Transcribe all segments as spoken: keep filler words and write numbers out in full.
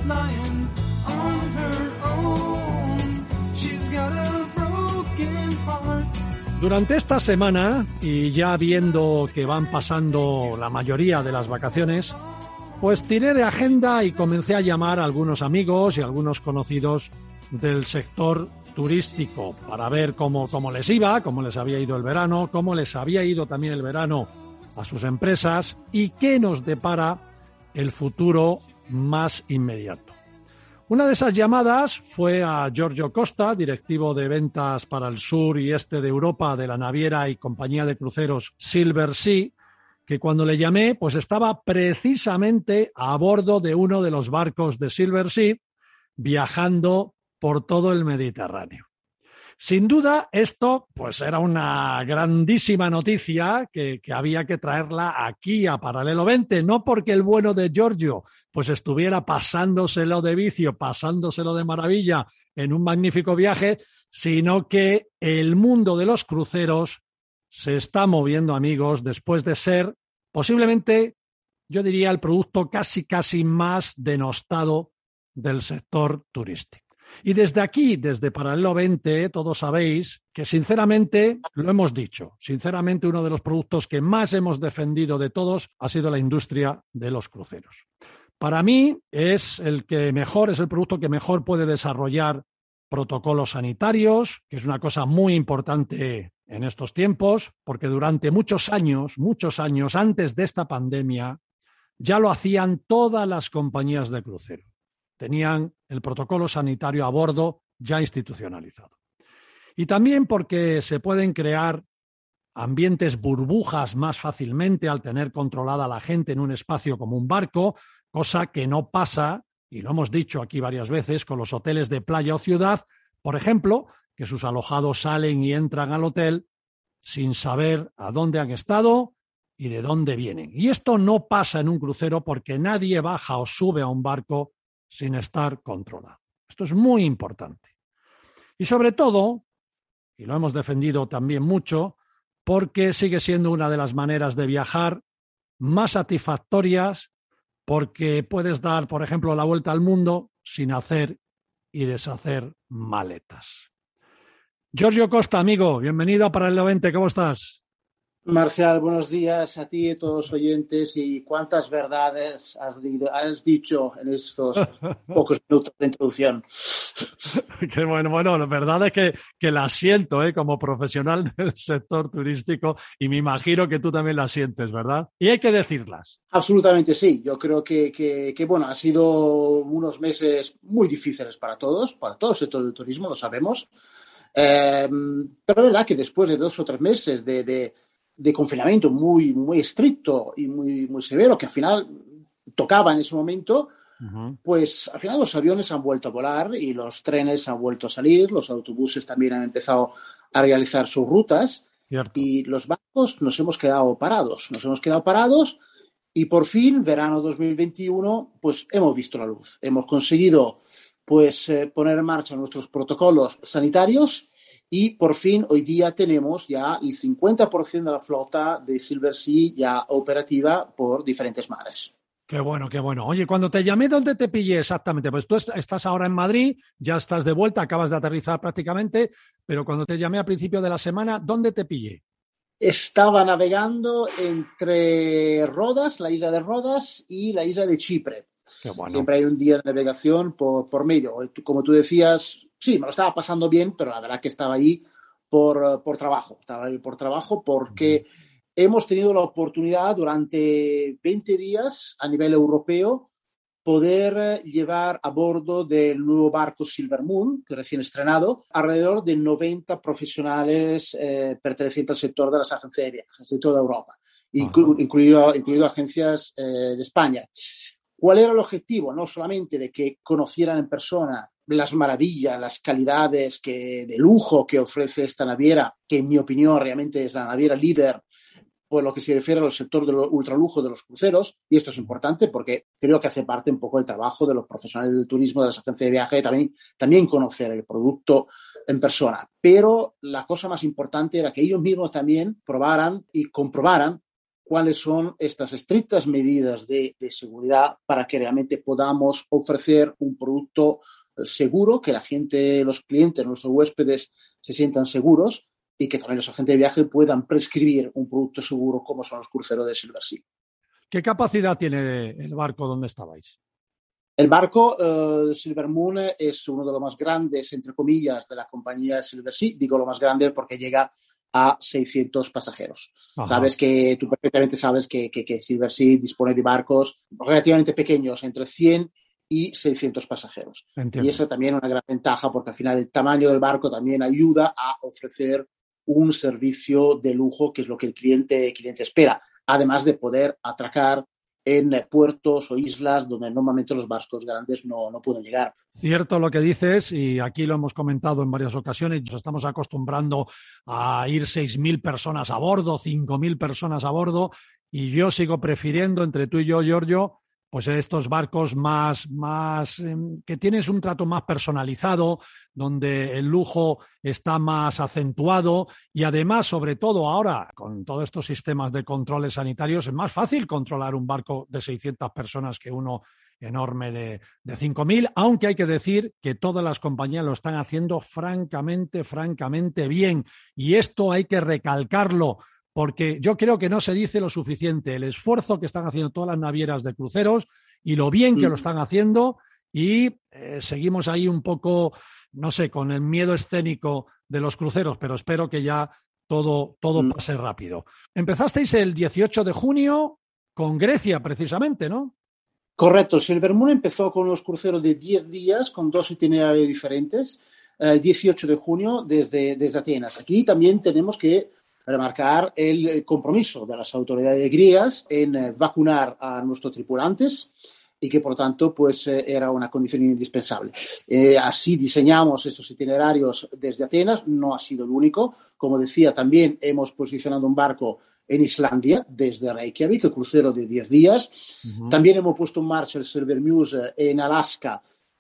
lying on her own. She's got a broken heart. Durante esta semana, y ya viendo que van pasando la mayoría de las vacaciones, pues tiré de agenda y comencé a llamar a algunos amigos y algunos conocidos del sector turístico para ver cómo, cómo les iba, cómo les había ido el verano, cómo les había ido también el verano a sus empresas y qué nos depara el futuro más inmediato. Una de esas llamadas fue a Giorgio Costa, directivo de ventas para el sur y este de Europa de la naviera y compañía de cruceros Silversea, que cuando le llamé pues estaba precisamente a bordo de uno de los barcos de Silversea viajando por todo el Mediterráneo. Sin duda, esto pues era una grandísima noticia que, que había que traerla aquí a Paralelo veinte, no porque el bueno de Giorgio pues estuviera pasándoselo de vicio, pasándoselo de maravilla en un magnífico viaje, sino que el mundo de los cruceros se está moviendo, amigos, después de ser posiblemente, yo diría, el producto casi casi más denostado del sector turístico. Y desde aquí, desde Paralelo veinte, todos sabéis que sinceramente, lo hemos dicho, sinceramente uno de los productos que más hemos defendido de todos ha sido la industria de los cruceros. Para mí es el que mejor, es el producto que mejor puede desarrollar protocolos sanitarios, que es una cosa muy importante en estos tiempos, porque durante muchos años, muchos años antes de esta pandemia, ya lo hacían todas las compañías de crucero. Tenían el protocolo sanitario a bordo ya institucionalizado. Y también porque se pueden crear ambientes burbujas más fácilmente al tener controlada a la gente en un espacio como un barco, cosa que no pasa, y lo hemos dicho aquí varias veces, con los hoteles de playa o ciudad, por ejemplo, que sus alojados salen y entran al hotel sin saber a dónde han estado y de dónde vienen. Y esto no pasa en un crucero porque nadie baja o sube a un barco sin estar controlado. Esto es muy importante. Y sobre todo, y lo hemos defendido también mucho, porque sigue siendo una de las maneras de viajar más satisfactorias, porque puedes dar, por ejemplo, la vuelta al mundo sin hacer y deshacer maletas. Giorgio Costa, amigo, bienvenido a Paralelo veinte, ¿cómo estás? Marcial, buenos días a ti y a todos los oyentes. Y cuántas verdades has, has dicho en estos pocos minutos de introducción. Qué bueno, bueno, la verdad es que, que la siento, ¿eh? Como profesional del sector turístico, y me imagino que tú también la sientes, ¿verdad? Y hay que decirlas. Absolutamente sí. Yo creo que, que, que bueno, han sido unos meses muy difíciles para todos, para todo el sector del turismo, lo sabemos. Eh, pero es verdad que después de dos o tres meses de, de de confinamiento muy, muy estricto y muy, muy severo, que al final tocaba en ese momento, uh-huh. Pues al final los aviones han vuelto a volar y los trenes han vuelto a salir, los autobuses también han empezado a realizar sus rutas. Cierto. Y los barcos nos hemos quedado parados, nos hemos quedado parados y por fin, verano dos mil veintiuno, pues hemos visto la luz. Hemos conseguido pues eh, poner en marcha nuestros protocolos sanitarios. Y por fin hoy día tenemos ya el cincuenta por ciento de la flota de Silversea ya operativa por diferentes mares. Qué bueno, qué bueno. Oye, cuando te llamé, ¿dónde te pillé exactamente? Pues tú estás ahora en Madrid, ya estás de vuelta, acabas de aterrizar prácticamente, pero cuando te llamé a principio de la semana, ¿dónde te pillé? Estaba navegando entre Rodas, la isla de Rodas y la isla de Chipre. Qué bueno. Siempre hay un día de navegación por, por medio. Como tú decías, sí, me lo estaba pasando bien, pero la verdad que estaba ahí por, por trabajo. Estaba ahí por trabajo porque uh-huh. hemos tenido la oportunidad durante veinte días a nivel europeo poder llevar a bordo del nuevo barco Silver Moon, que recién estrenado, alrededor de noventa profesionales eh, pertenecientes al sector de las agencias de viajes, al sector de Europa, inclu- uh-huh. incluido, incluido agencias eh, de España. ¿Cuál era el objetivo? No solamente de que conocieran en persona las maravillas, las calidades que, de lujo que ofrece esta naviera, que en mi opinión realmente es la naviera líder por lo que se refiere al sector del ultralujo de los cruceros, y esto es importante porque creo que hace parte un poco del trabajo de los profesionales del turismo, de las agencias de viaje, también, también conocer el producto en persona. Pero la cosa más importante era que ellos mismos también probaran y comprobaran cuáles son estas estrictas medidas de, de seguridad para que realmente podamos ofrecer un producto seguro, que la gente, los clientes, nuestros huéspedes se sientan seguros y que también los agentes de viaje puedan prescribir un producto seguro como son los cruceros de Silversea. ¿Qué capacidad tiene el barco donde estabais? El barco uh, Silver Moon es uno de los más grandes, entre comillas, de la compañía Silversea. Digo lo más grande porque llega a seiscientos pasajeros. Ajá. Sabes que tú perfectamente sabes que, que, que Silversea dispone de barcos relativamente pequeños, entre cien y seiscientos pasajeros. Entiendo. Y esa también es una gran ventaja porque al final el tamaño del barco también ayuda a ofrecer un servicio de lujo, que es lo que el cliente, el cliente espera, además de poder atracar en puertos o islas donde normalmente los barcos grandes no, no pueden llegar. Cierto lo que dices, y aquí lo hemos comentado en varias ocasiones, nos estamos acostumbrando a ir seis mil personas a bordo, cinco mil personas a bordo, y yo sigo prefiriendo, entre tú y yo, Giorgio, pues estos barcos más, más eh, que tienes un trato más personalizado, donde el lujo está más acentuado y además, sobre todo ahora, con todos estos sistemas de controles sanitarios, es más fácil controlar un barco de seiscientas personas que uno enorme de, de cinco mil, aunque hay que decir que todas las compañías lo están haciendo francamente, francamente bien. Y esto hay que recalcarlo, porque yo creo que no se dice lo suficiente el esfuerzo que están haciendo todas las navieras de cruceros y lo bien que mm. lo están haciendo, y eh, seguimos ahí un poco, no sé, con el miedo escénico de los cruceros, pero espero que ya todo, todo mm. pase rápido. Empezasteis el dieciocho de junio con Grecia, precisamente, ¿no? Correcto. Silver Moon empezó con los cruceros de diez días, con dos itinerarios diferentes, el dieciocho de junio desde, desde Atenas. Aquí también tenemos que remarcar el compromiso de las autoridades griegas en vacunar a nuestros tripulantes y que, por lo tanto, pues era una condición indispensable. Eh, así diseñamos estos itinerarios desde Atenas, no ha sido el único. Como decía, también hemos posicionado un barco en Islandia desde Reykjavik, crucero de diez días. Uh-huh. También hemos puesto en marcha el Silver Muse en Alaska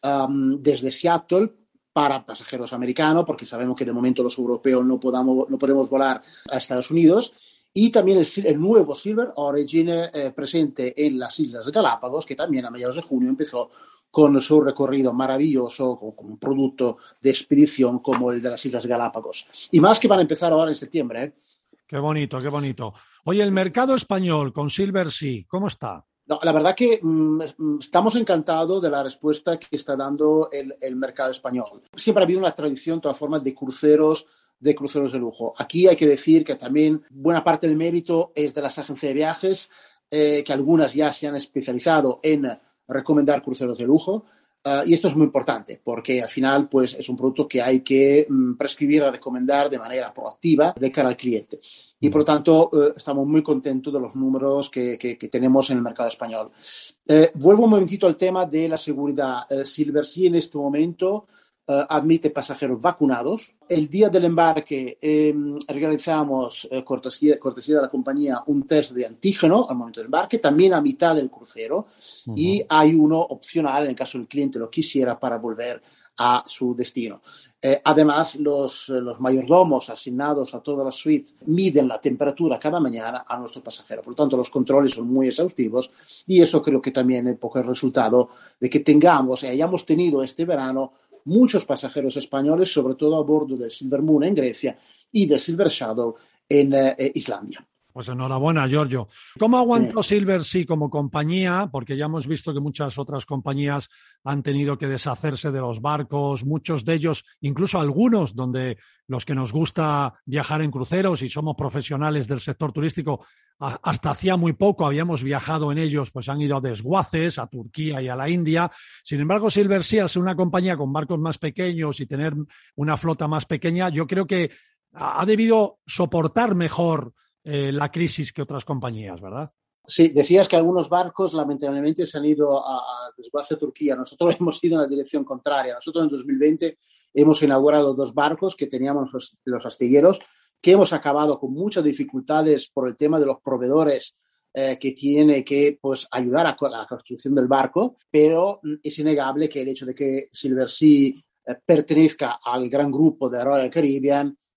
um, desde Seattle, para pasajeros americanos, porque sabemos que de momento los europeos no, podamos, no podemos volar a Estados Unidos, y también el, el nuevo Silver Origin eh, presente en las Islas Galápagos, que también a mediados de junio empezó con su recorrido maravilloso, con, con un producto de expedición como el de las Islas Galápagos. Y más que van a empezar ahora en septiembre. ¿eh? Qué bonito, qué bonito. Oye, el mercado español con Silversea, ¿cómo está? No, la verdad que mmm, estamos encantados de la respuesta que está dando el, el mercado español. Siempre ha habido una tradición, de todas formas, de cruceros, de cruceros de lujo. Aquí hay que decir que también buena parte del mérito es de las agencias de viajes, eh, que algunas ya se han especializado en recomendar cruceros de lujo. Uh, y esto es muy importante porque al final pues, es un producto que hay que um, prescribir a recomendar de manera proactiva de cara al cliente. Y por lo tanto uh, estamos muy contentos de los números que, que, que tenemos en el mercado español. Uh, vuelvo un momentito al tema de la seguridad. Uh, Silversea en este momento uh, admite pasajeros vacunados. El día del embarque eh, realizamos, eh, cortesía, cortesía de la compañía, un test de antígeno al momento del embarque, también a mitad del crucero. Uh-huh. Y hay uno opcional en el caso del cliente lo quisiera para volver a su destino. Eh, además, los, los mayordomos asignados a todas las suites miden la temperatura cada mañana a nuestro pasajero. Por lo tanto, los controles son muy exhaustivos y esto creo que también es un poco el resultado de que tengamos y hayamos tenido este verano muchos pasajeros españoles, sobre todo a bordo del Silver Moon en Grecia y del Silver Shadow en eh, Islandia. Pues enhorabuena, Giorgio. ¿Cómo aguantó Silversea como compañía? Porque ya hemos visto que muchas otras compañías han tenido que deshacerse de los barcos, muchos de ellos, incluso algunos donde los que nos gusta viajar en cruceros y somos profesionales del sector turístico, hasta hacía muy poco habíamos viajado en ellos, pues han ido a desguaces, a Turquía y a la India. Sin embargo, Silversea, al ser una compañía con barcos más pequeños y tener una flota más pequeña, yo creo que ha debido soportar mejor Eh, la crisis que otras compañías, ¿verdad? Sí, decías que algunos barcos lamentablemente se han ido a, a desguace a Turquía. Nosotros hemos ido en la dirección contraria. Nosotros en dos mil veinte hemos inaugurado dos barcos que teníamos los, los astilleros, que hemos acabado con muchas dificultades por el tema de los proveedores eh, que tiene que pues, ayudar a, a la construcción del barco, pero es innegable que el hecho de que Silversea eh, pertenezca al gran grupo de Royal Caribbean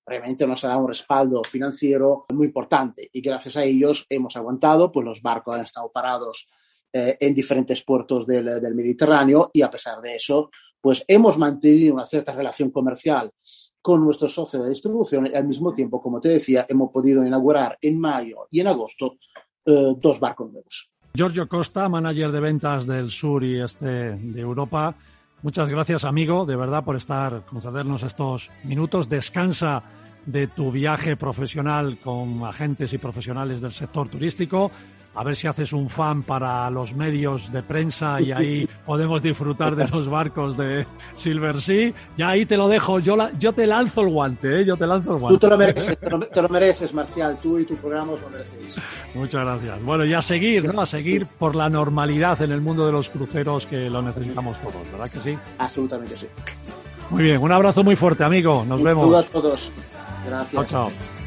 realmente nos ha dado un respaldo financiero muy importante y gracias a ellos hemos aguantado, pues los barcos han estado parados eh, en diferentes puertos del, del Mediterráneo y a pesar de eso, pues hemos mantenido una cierta relación comercial con nuestros socios de distribución y al mismo tiempo, como te decía, hemos podido inaugurar en mayo y en agosto eh, dos barcos nuevos. Giorgio Costa, manager de ventas del sur y este de Europa. Muchas gracias, amigo, de verdad, por estar, concedernos estos minutos. Descansa de tu viaje profesional con agentes y profesionales del sector turístico. A ver si haces un fan para los medios de prensa y ahí podemos disfrutar de los barcos de Silversea. Ya ahí te lo dejo, yo, la, yo te lanzo el guante, ¿eh? Yo te lanzo el guante. Tú te lo mereces, te lo, te lo mereces, Marcial, tú y tu programa os lo merecéis. Muchas gracias. Bueno, y a seguir, ¿no? A seguir por la normalidad en el mundo de los cruceros que lo necesitamos todos, ¿verdad que sí? Absolutamente sí. Muy bien, un abrazo muy fuerte, amigo. Nos un vemos. saludo a todos. Gracias. Chao, chao.